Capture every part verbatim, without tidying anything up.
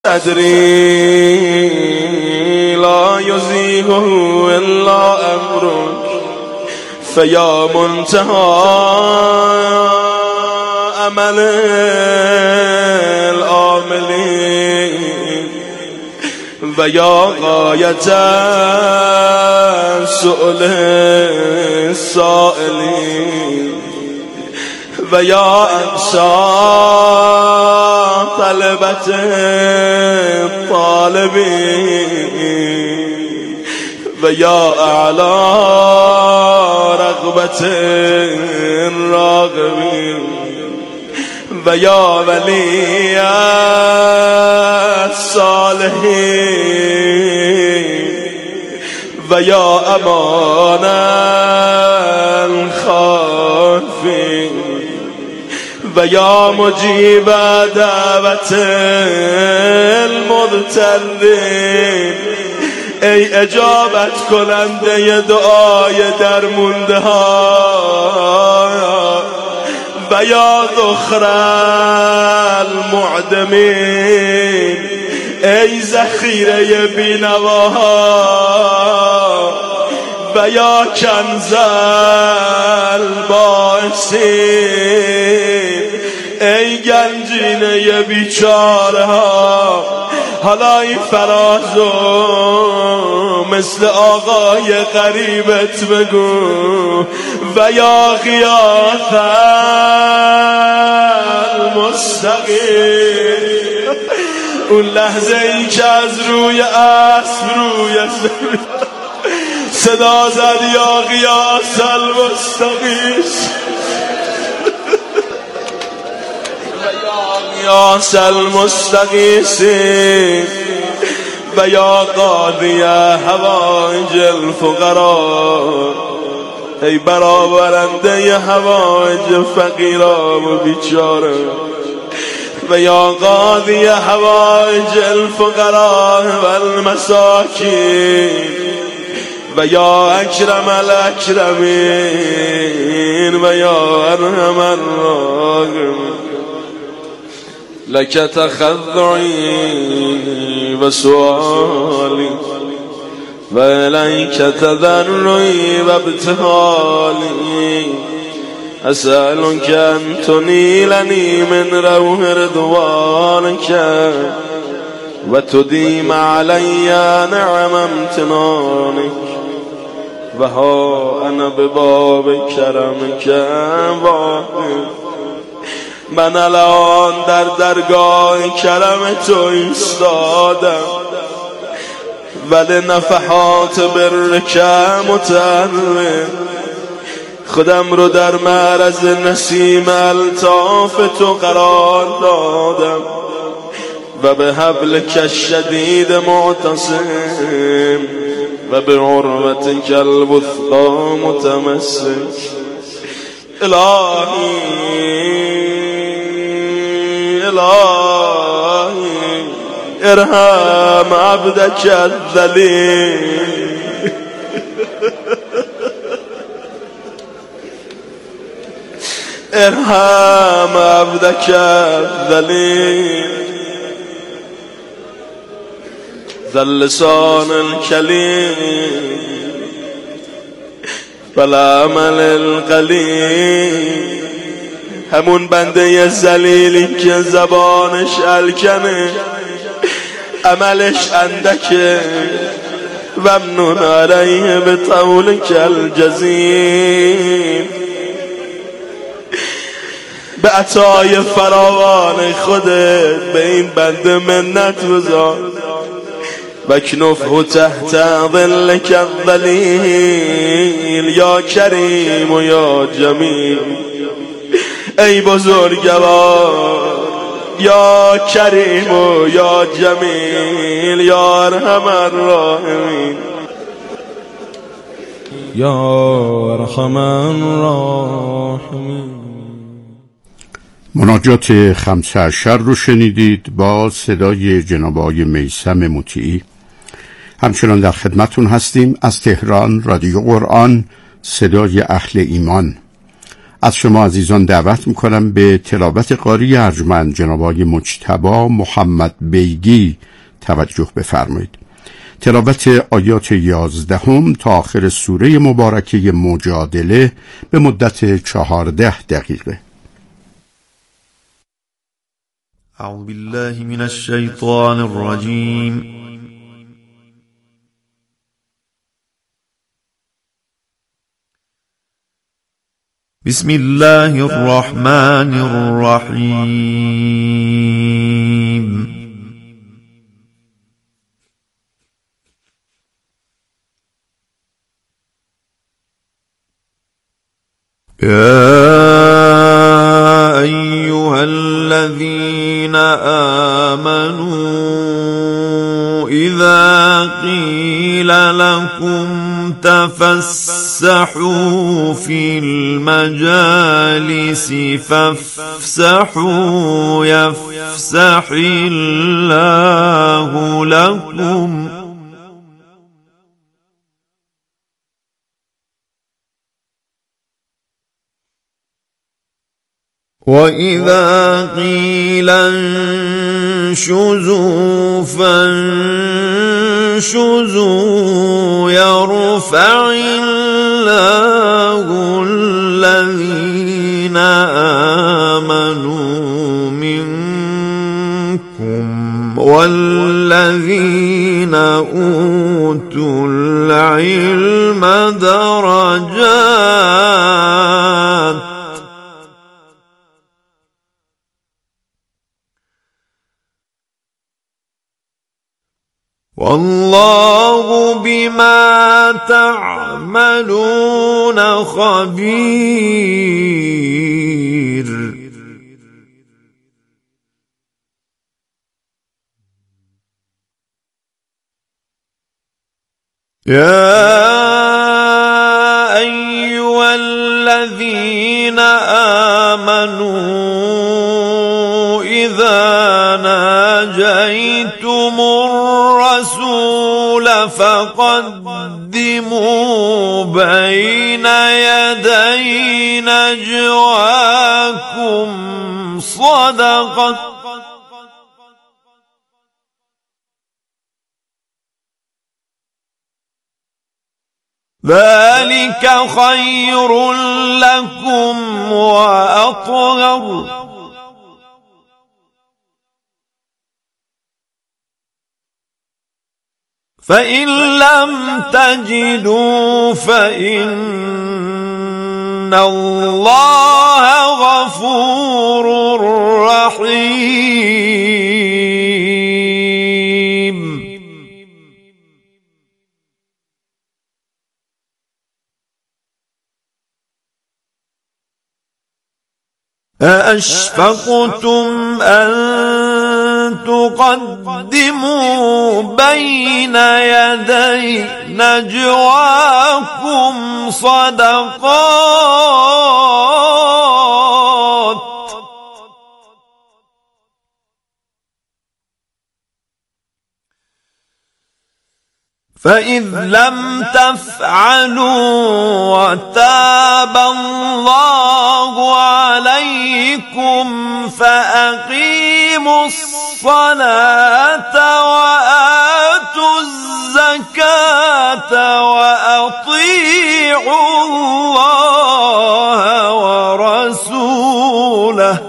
صدری لا یزیغه الا امرک فیا منتهى عمل العاملین و یا غایت سؤل السائلین و یا اقصی طلبت الطالبین و یا اعلی رغبت الراغبین و یا ولی الصالحین و یا امان الخائفین و یا مجیب دعوت المضطرین ای اجابت کننده دعای درمونده ها و یا ذخر المعدمین ای ذخیره بینواها و یا کنز البائسین ای گنجینه بیچاره ها. حالا این فرازو مثل آقای غریبت بگو و یا غیاث المستقیم. اون لحظه ای که از روی اسب روی صدا زد یا غیاث المستقیم یا المستغیثین و یا قاضی حوائج الفقراء ای برآورنده حوائج فقیران و بیچاره و یا قاضی حوائج الفقراء و المساکین و یا اکرم الاکرمین و یا ارحم الراحمین. لك تخضعي وسؤالي وإليك تضرعي وابتهالي أسألك أن تنيلني من روح رضوانك وتديم علي نعم امتنانك وها أنا بباب کرمك واقف. من الان در درگاه کرم تو ایستادم ولی نفحات برک متعرض خودم رو در معرض نسیم الطاف تو قرار دادم و به حبلک الشدید معتصم و به عروتک الوثقی متمسک. الهی الهی ارحم عبدك الذلیل ارحم عبدك الذلیل ذا اللسان الكلیم والعمل القلیل. همون بنده ذلیلی که زبانش الکنه عملش اندکه ممنون علیه به طولک الجزیم. به عطای فراوان خودت به این بنده منت بذار وکنفه تحت ظلک الظلیل یا کریم و یا جمیل. ای بزرگوار یا کریم و یا جمیل یا ارحم الراحمین یا ارحم الراحمین. مناجات خمسه عشر رو شنیدید با صدای جناب آقای میثم مطیعی. همچنان در خدمتون هستیم از تهران رادیو قرآن صدای اهل ایمان. از شما عزیزان دعوت میکنم به تلاوت قاری ارجمند جناب آقای مجتبی محمد بیگی توجه بفرمایید. تلاوت آیات یازدهم تا آخر سوره مبارکه مجادله به مدت چهارده دقیقه. اعوذ بالله من الشیطان الرجیم. بسم الله الرحمن الرحیم. يا أيها الذين آمنوا إذا قيل لكم تفسحوا في المجالس فافسحوا يفسح الله لكم وَإِذَا قِيلَ انشُزُوا فانشُزُوا يَرْفَعِ اللَّهُ الَّذِينَ آمَنُوا مِنكُمْ وَالَّذِينَ أُوتُوا الْعِلْمَ دَرَجَاتٍ والله بما تعملون خبير. يا أيها الذين آمنوا إذا ناجيتم الرسول فقدموا بين يدي نجواكم صدقة ذلك خير لكم وأطهر فإن لم تجدوا فإن الله غفور رحيم. أأشفقتم أن تقدموا بين يدي نجواكم صدقات فإذ لم تفعلوا وتاب الله عليكم فأقيموا الصلاة وآتوا الزكاة وأطيعوا الله ورسوله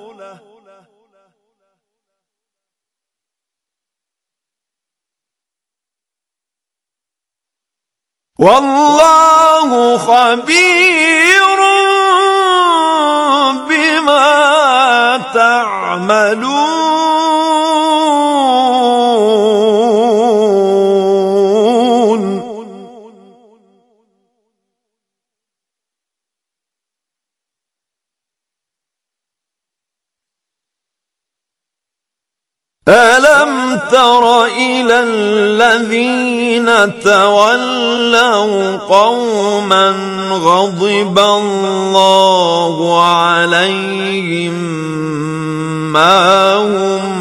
والله خبير بما تعملون. ألم تر إلى الذين تولوا قوما غضب الله عليهم ما هم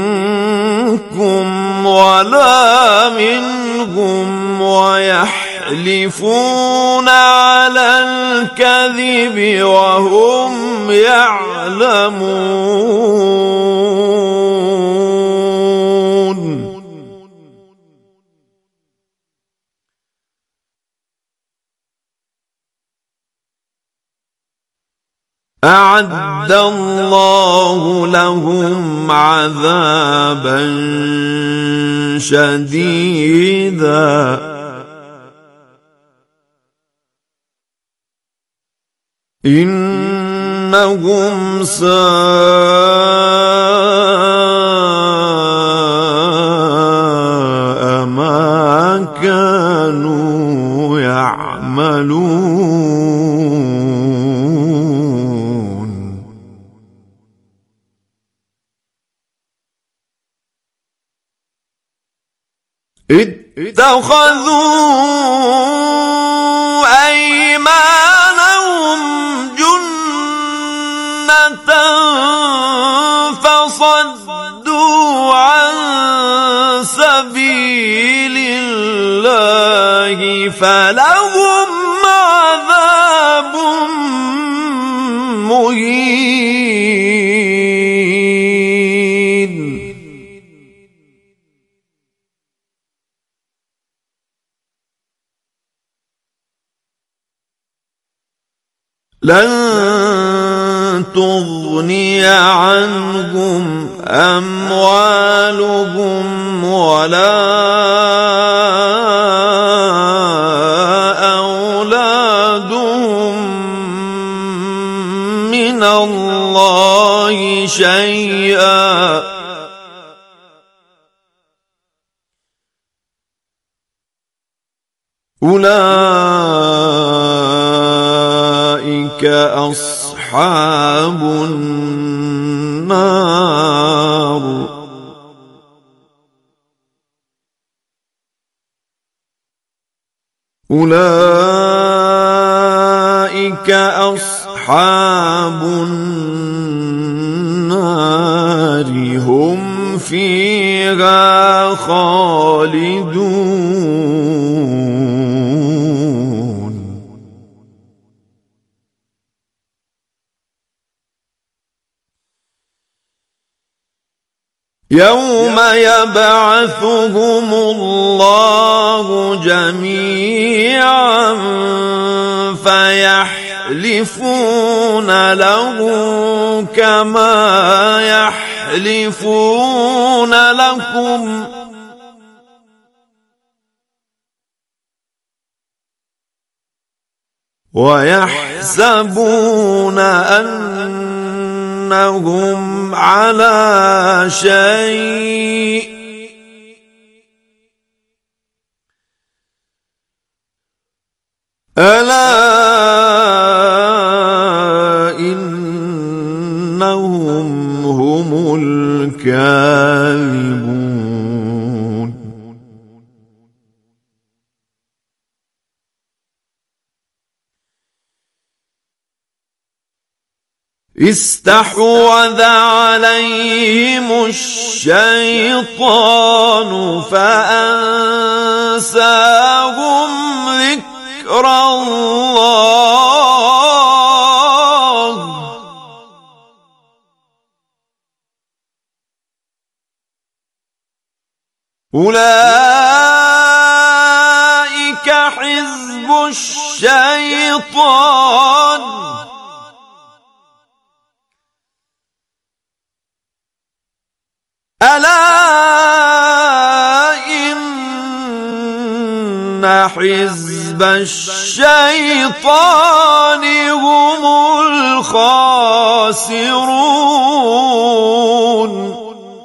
منكم ولا منهم ويحلفون ويحلفون على الكذب وهم يعلمون. أعد الله لهم عذابا شديدا إنهم ساء ما كانوا يعملون. اتخذوا أيمانهم جنة فصدوا عن سبيل الله فلهم عذاب مهين. لن تغني عنهم أموالهم ولا أولادهم من الله شيئا أولئك أصحاب النار أولئك أصحاب النار هم فيها خالدون. يوم يبعثهم الله جميعا فيحلفون له كما يحلفون لكم ويحسبون أنهم على شيء ألا إنهم هم الكاذبون. استحوذ عليهم الشيطان فأنساهم ذكر الله أولئك حزب الشيطان ألا إن حزب الشيطان هم الخاسرون.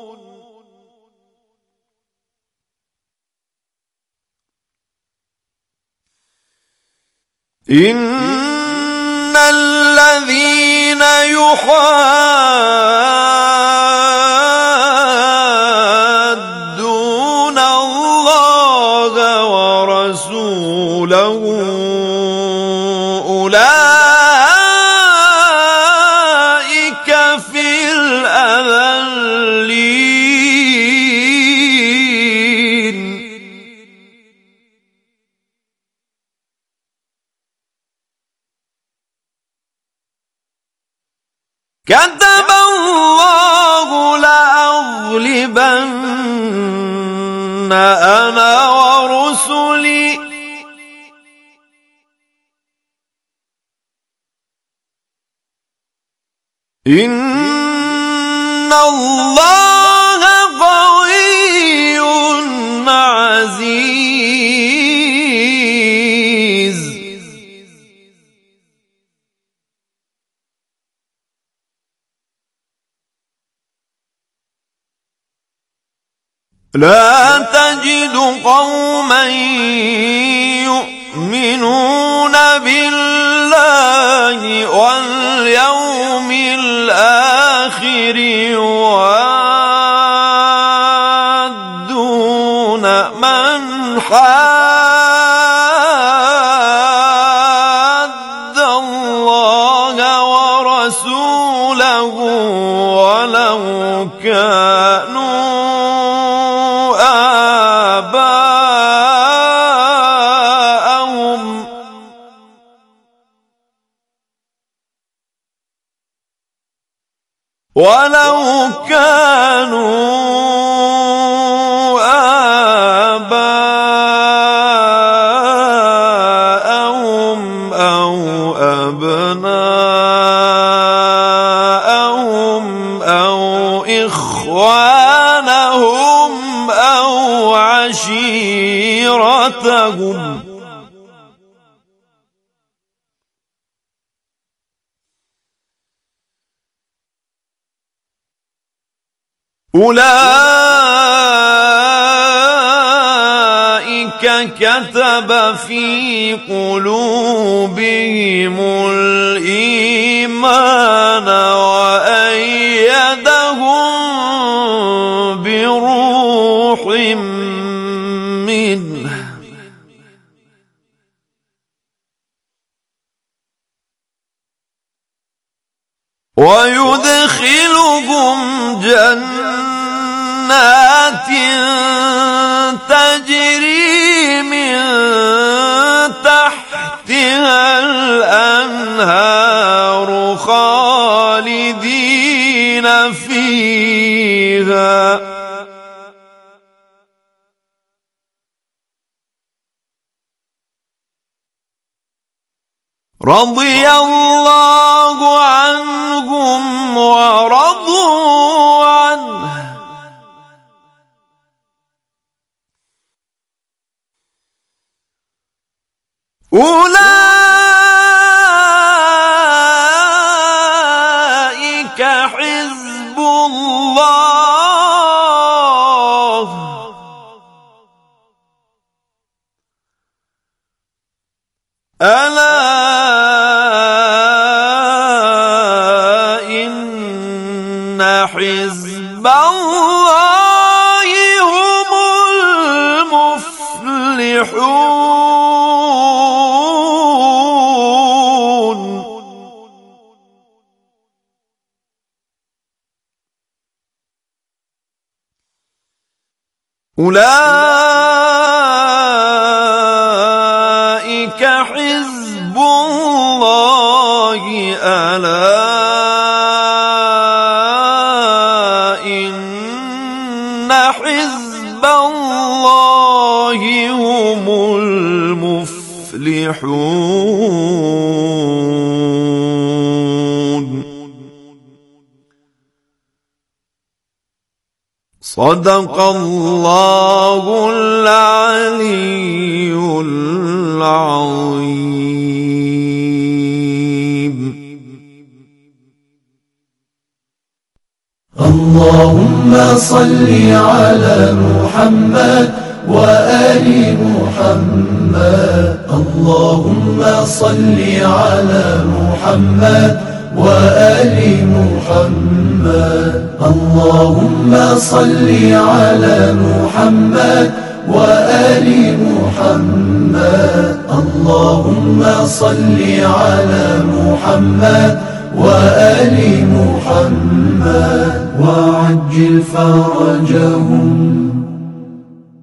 إن الذين يحادون الله ورسوله أولئك في الأذلين. كتب الله لأغلبن أنا ورسلي إن الله قوي عزيز. لا تجد قوما يؤمنون بالله واليوم الآخر يوادون من حاد الله ورسوله ولو كانوا آباءهم ولو كانوا آباءهم أو أبناءهم أو إخوانهم أو عشيرتهم أولئك كتب في قلوبهم الإيمان وأيدهم بروح منه ويدخلهم جنات تجري من تحتها الأنهار خالدين فيها رضي الله عنهم ورضوا عنه أولئك حزب الله ألا إن حزب الله هم المفلحون. أولئك حزب الله ألا إن حزب الله هم المفلحون. صدق الله العلي العظيم. اللهم صل على محمد وآل محمد. اللهم صل على محمد وآل محمد. اللهم صل على محمد وآل محمد. اللهم صل على محمد وآل محمد وعجل فرجهم.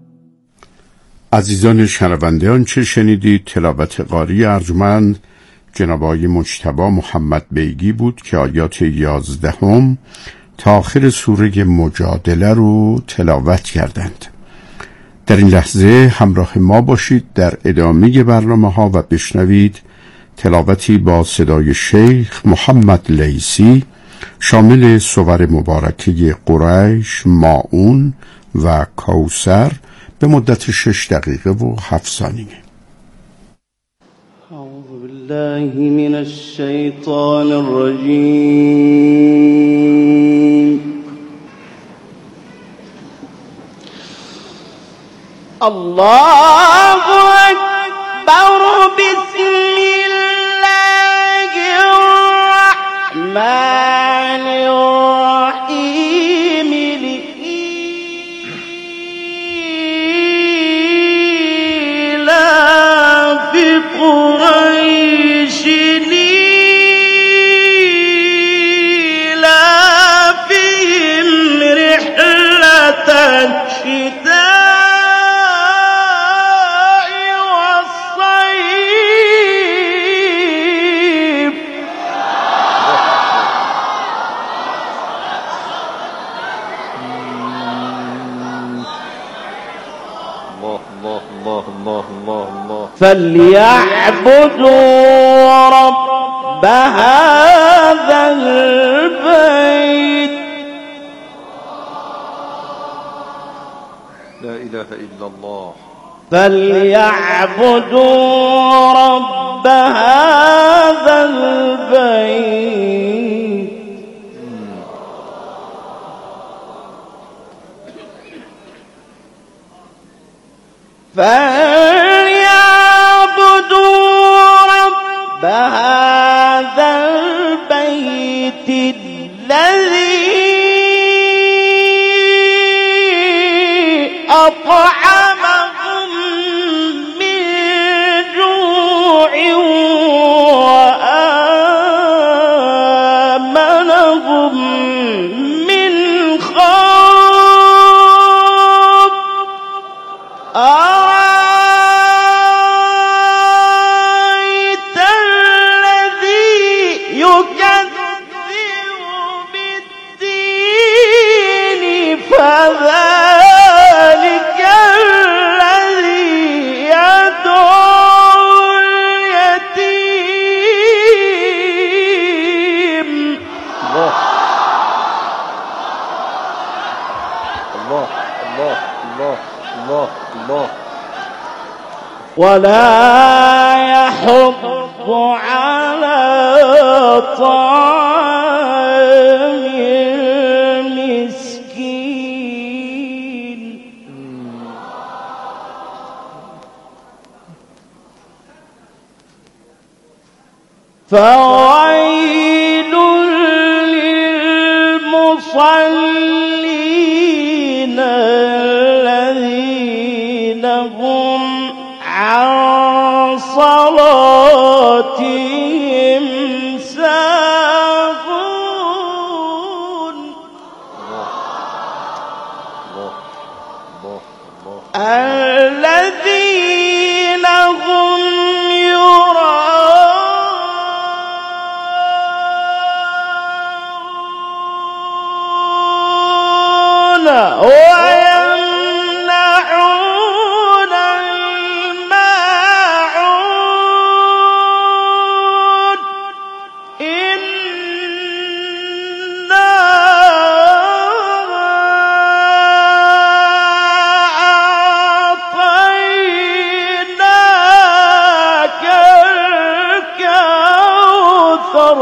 عزیزان شنونده، آنچه شنیدید تلاوت قاری ارجمند جناب آقای مجتبی محمد بیگی بود که آیات یازدهم تا آخر سوره مجادله رو تلاوت کردند. در این لحظه همراه ما باشید در ادامه برنامه ها و بشنوید تلاوتی با صدای شیخ محمد لیثی شامل سور مبارکه قریش، ماعون و کوثر به مدت شش دقیقه و هفت ثانیه. اعوذ بالله من الشیطان الرجیم. الله اکبر. بسم الله الرحمن الرحیم. لإیلاف قریش إیلافهم رحلة الشتاء فليعبدوا رب هذا البيت. لا إله إلا الله. فليعبدوا رب هذا البيت. فليعبدوا رب هذا البيت الذي أطعمهم من جوع وآمنهم من خوف. أرأيت الذي يكذب بالدين فذلك الذي يدعو اليتيم. الله الله الله الله الله الله. ولا يحض على طعام المسكين. فويل للمصلين الذين هم عن صلاتهم ساهون. الذين هم يراءون ويمنعون الماعون. إنا أعطيناك الكوثر.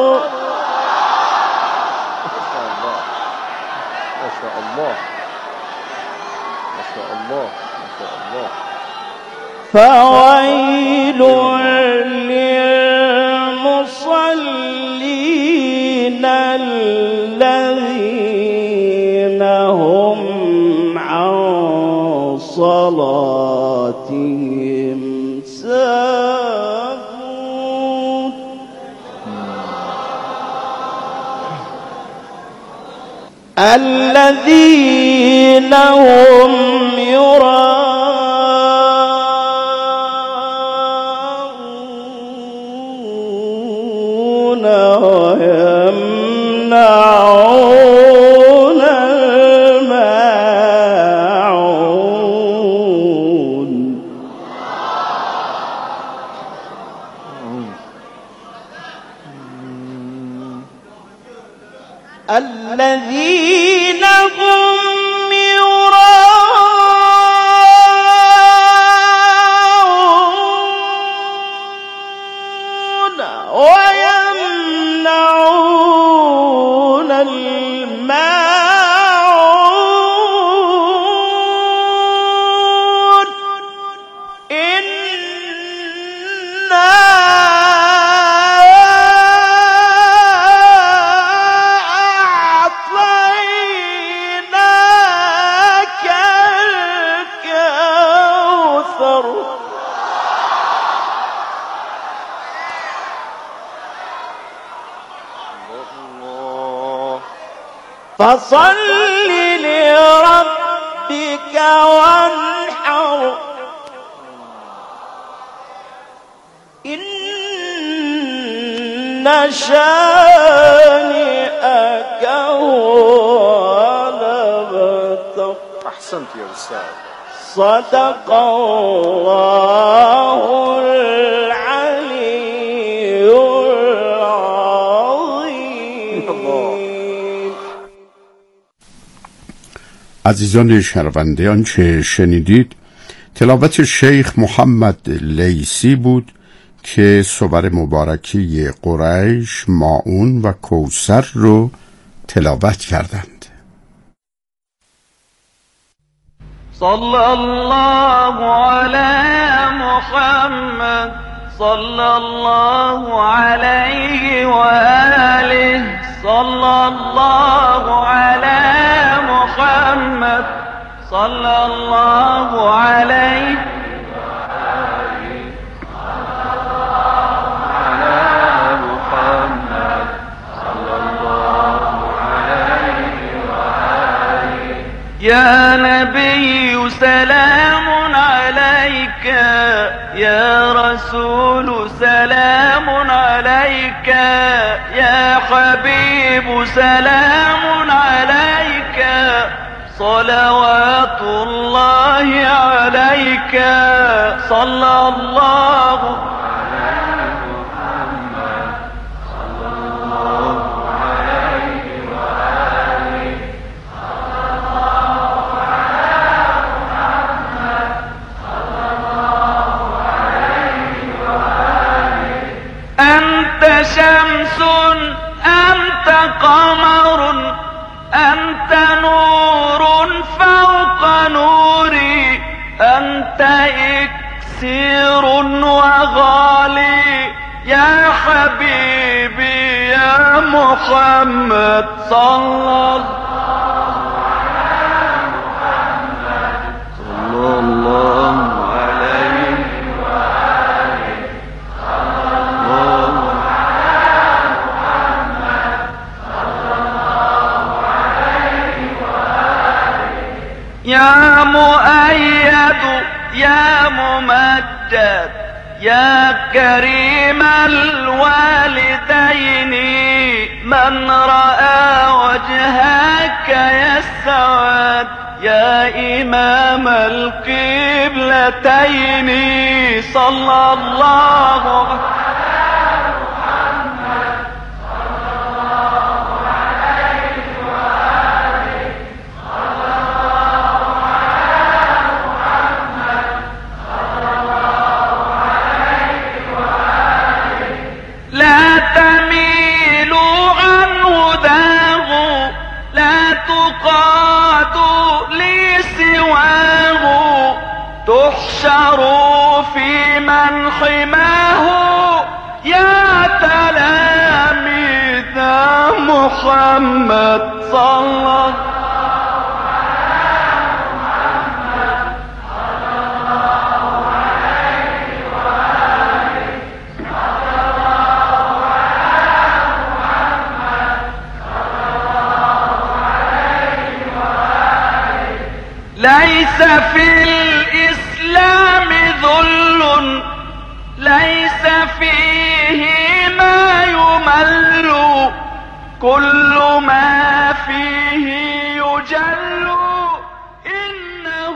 ما شاء الله ما شاء الله ما شاء الله. فويل للمصلين الذين هم عن صلاتهم ساهون. الذين هم يراءون فصل لربك وانحر إن شانئك هو الأبتر. أحسنت يا أستاذ. صدق الله العلي العظيم. عزیزان شنونده، آنچه شنیدید تلاوت شیخ محمد لیثی بود که صور مبارکی قریش، ماعون و کوثر رو تلاوت کردند. صلی الله علی محمد صلی الله علیه و آله صلی الله علی محمد صلی الله علیه يا نبي سلام عليك يا رسول سلام عليك يا حبيب سلام عليك صلوات الله عليك صلى الله شمس أنت قمر أنت نور فوق نوري أنت إكسير وغالي يا حبيبي يا محمد صلى الله على محمد صلى الله عليه وآله صلى الله يا مؤيد يا ممجد يا كريم الوالدين من رأى وجهك يسعد يا إمام القبلتين صلى الله عليه تحشروا في من حماه يا تلاميذ محمد صلى الله على محمد صلى الله عليه وآله صلى الله على محمد صلى الله عليه وآله. ليس في الإسلام ذل ليس فيه ما يمل كل ما فيه يجل